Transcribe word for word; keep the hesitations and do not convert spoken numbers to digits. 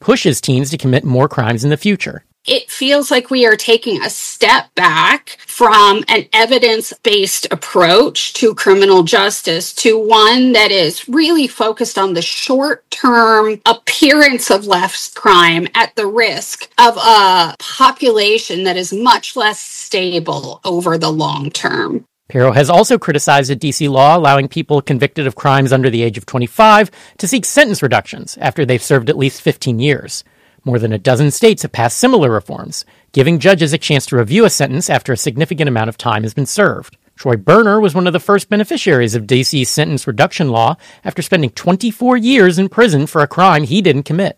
pushes teens to commit more crimes in the future. It feels like we are taking a step back from an evidence-based approach to criminal justice to one that is really focused on the short-term appearance of less crime at the risk of a population that is much less stable over the long term. Pirro has also criticized a D C law allowing people convicted of crimes under the age of twenty-five to seek sentence reductions after they've served at least fifteen years. More than a dozen states have passed similar reforms, giving judges a chance to review a sentence after a significant amount of time has been served. Troy Berner was one of the first beneficiaries of D C's sentence reduction law after spending twenty-four years in prison for a crime he didn't commit.